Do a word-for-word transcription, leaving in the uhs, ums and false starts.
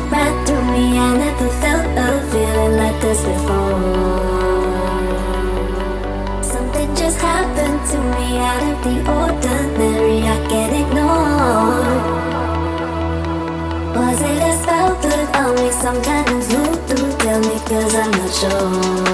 ran through me. I never felt a feeling like this before. Something just happened to me out of the ordinary. I can't ignore. Was it a spell put on me? Some kind of voodoo? Tell me, cause I'm not sure.